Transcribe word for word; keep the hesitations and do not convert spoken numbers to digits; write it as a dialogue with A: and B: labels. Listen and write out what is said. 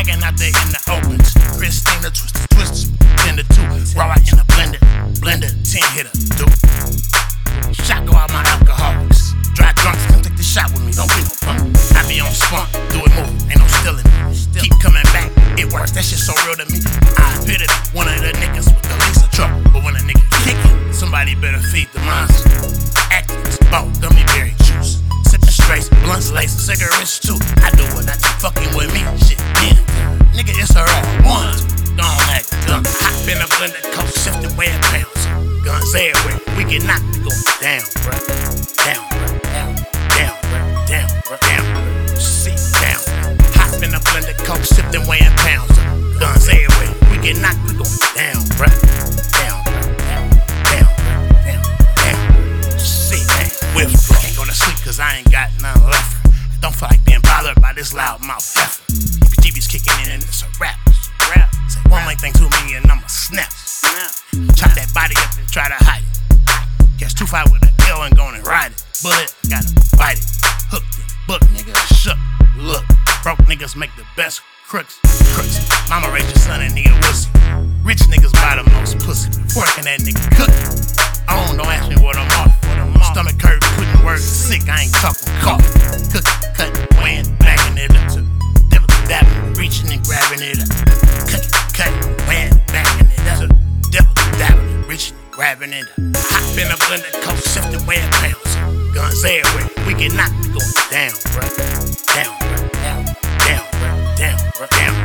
A: Hanging out there in the opens. Christina, twisted, twisted, ten to two. Raw out in a blender, blender, ten hitter, dude. Shot go out my alcoholics. Dry drunks, come take the shot with me, don't be no punk. I be on spunk, do it move, ain't no stealing. Keep coming back, it works, that shit so real to me. I appear to be one of the niggas with the least of trouble. But when a nigga kickin', somebody better feed the monster. Activist, bought gummy berry juice. Sippin' straight, blunts, lace, cigarettes too. I do what I do, fucking with me, shit, yeah. Nigga, it's her all ones. Don't act dumb. Hop in a blender, coat shifting way in pounds. Guns everywhere, we get knocked, we going down, bruh. Down, bruh, down, down, bruh, down, bruh, down, bruh. Sit down. Hop in a blender, coat shifting way in pounds. Guns everywhere, we get knocked, we going down, bruh. Down, bruh, down, down, bruh, down, down. Sit down. Withdraw. Can't go to sleep cause I ain't got none left. Don't feel like being bothered by this loud mouth heifer. G B's kicking in and it's a rap. Rap. Say one lame thing to me and I'ma snap. Chop that body up and try to hide it. Catch two five with an L and go and ride it. Bullet, gotta bite it. Hooked and book, nigga, shook. Look, broke niggas make the best crooks. Crooks. Mama raised your son and need a wussy. Rich niggas buy the most pussy. Working that nigga cook. I don't know, ask me what I'm off. What I'm off. Stomach curve, putting words sick. I ain't talking cough. Cook, cut, weighing, backing it up. Devil dabbing, reaching and grabbing it up. Cut, cut, weighing, backing it up. Devil dabbing, reaching and grabbing it up. Hop in a blender, coat shifting, weighing pounds. Guns everywhere, we get knocked, we going down, bruh. Down, bruh, down, down, bruh, down, bruh, down.